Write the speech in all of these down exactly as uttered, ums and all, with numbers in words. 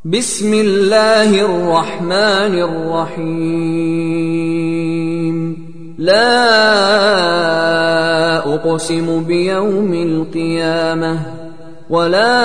بسم الله الرحمن الرحيم لا أقسم بيوم القيامة ولا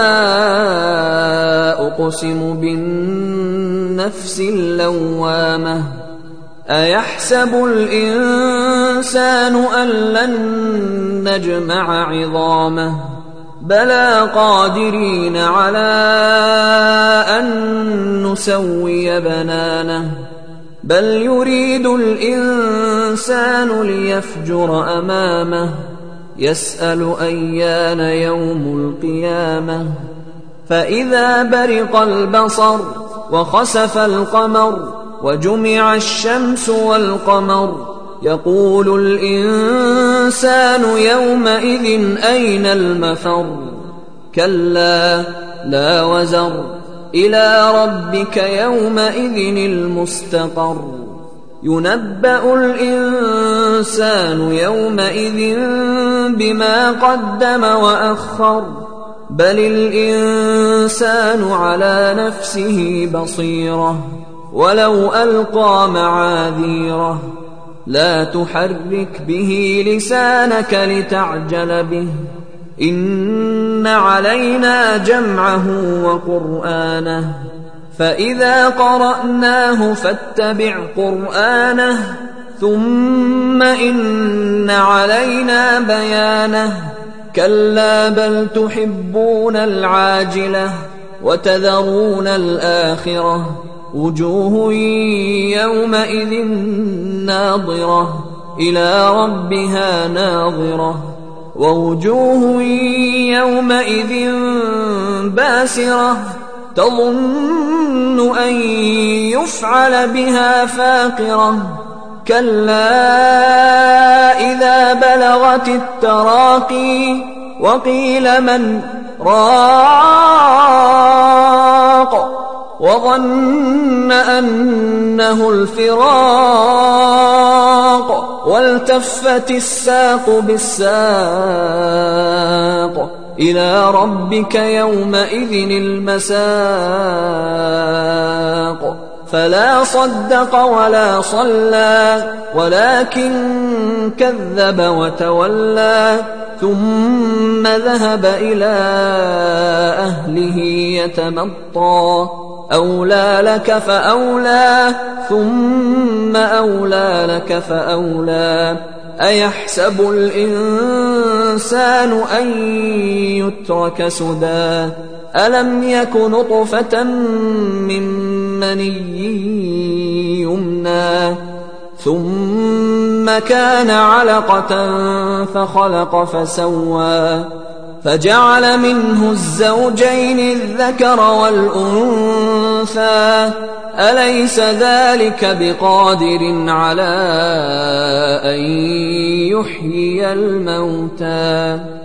أقسم بالنفس اللوامة أيحسب الإنسان أن لن نجمع عظامه بلى قادرين على أن نسوي بنانه بل يريد الإنسان ليفجر أمامه يسأل أيان يوم القيامة فإذا برق البصر وخسف القمر وجمع الشمس والقمر يقول الإنسان يومئذ أين المفر كلا لا وزر إلى ربك يومئذ المستقر ينبأ الإنسان يومئذ بما قدم وأخر بل الإنسان على نفسه بصيرة ولو ألقى معاذيره لا تحرك به لسانك لتعجل به إن علينا جمعه وقرآنه فإذا قرأناه فاتبع قرآنه ثم إن علينا بيانه كلا بل تحبون العاجلة وتذرون الآخرة وجوه يومئذ ناظرة إلى ربها ناظرة ووجوه يومئذ باسرة تظن أن يفعل بها فاقرة كلا إذا بلغت التراقي وقيل من راق وظن أنه الفراق والتفت الساق بالساق إلى ربك يومئذ المساق فلا صدق ولا صلى ولكن كذب وتولى ثم ذهب إلى أهله يتمطى أولى لك فأولى ثم أولى لك فأولى أيحسب الإنسان أن يترك سدى ألم يك نطفة من مني يمنى ثم كان علقة فخلق فسوى فجعل منه الزوجين الذكر والأنثى أليس ذلك بقادر على أن يحيي الموتى